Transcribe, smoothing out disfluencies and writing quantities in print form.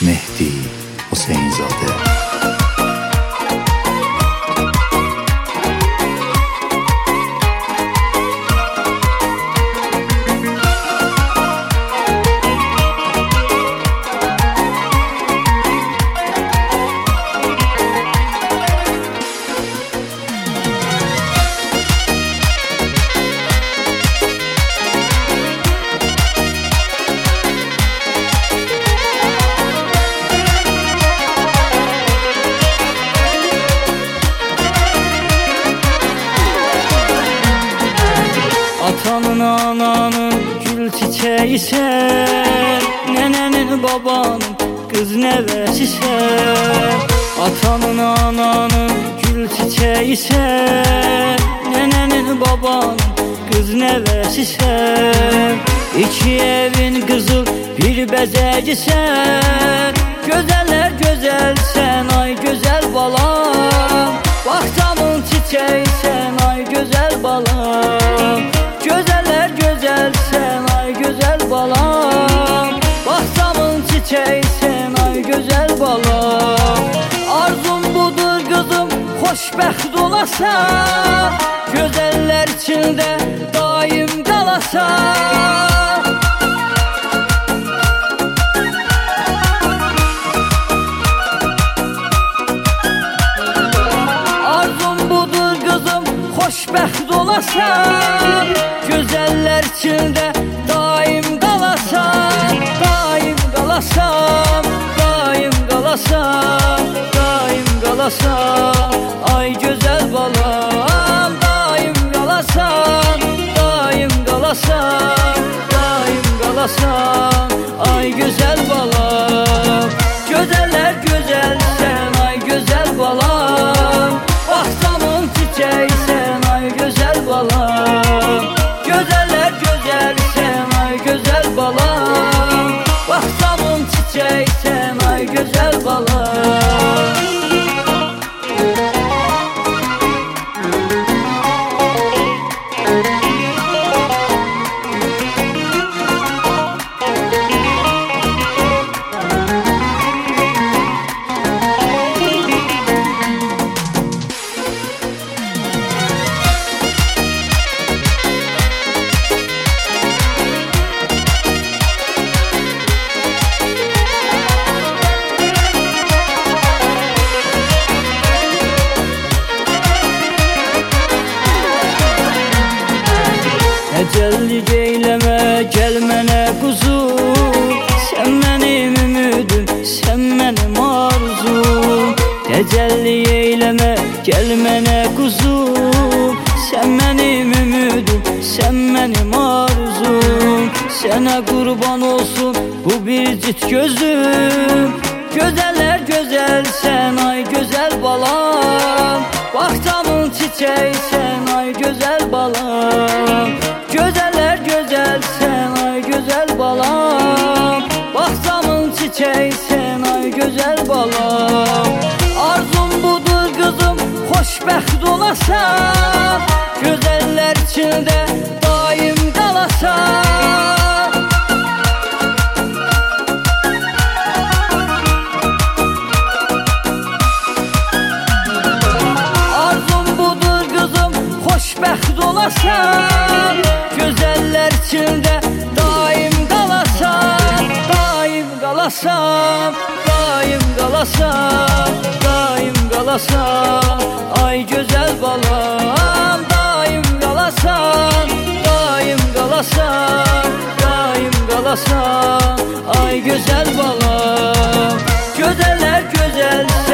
Mehdi Hüseynzadə. Atanın ananın gül çiçeği sen, nenenin babanın kız nevesi sen. Atanın ananın gül çiçeği sen, nenenin babanın kız nevesi sen. İki evin kızıl bir bezeci sen, gözeller güzel sen ay güzel balam. Bahçamın çiçeği sen ay güzel balam. Gözeller güzel sen ay güzel balam. Bahçamın çiçeği sen ay güzel balam. Arzum budur kızım xoşbəxt olasan, gözeller içinde daim kalasan. Arzum budur kızım xoşbəxt olasan, gözeller içinde daim kalasan. Daim kalasan, daim kalasan, daim kalasan ay güzel balam. Daim kalasan, daim kalasan, daim kalasan ay güzel balam. Gözeller güzel sen ay güzel balam. Bahçamın çiçeği sen ay güzel balam. Gözeller güzel sen ay güzel balam. Bahçamın çiçeği sen ay güzel balam. Tecelli eyleme gel mənə quzum, sen mənim ümidim, sen mənim arzum. Tecelli eyleme gel mənə quzum, sen mənim ümidim, sen mənim arzum. Sənə qurban olsun bu bircik gözüm, gözeller güzel sen ay güzel balam. Bahçamın çiçeği sen ay güzel balam. Gözeller güzel sen ay güzel balam. Bahçamın çiçeği sen ay güzel balam. Arzum budur kızım xoşbəxt olasan, gözeller içinde daim kalasan. Arzum budur kızım xoşbəxt olasan, gözeller içinde daim kalasan. Daim kalasan, daim kalasan, daim kalasan ay güzel balam. Daim kalasan, daim kalasan, daim kalasan ay güzel balam. Gözeller güzel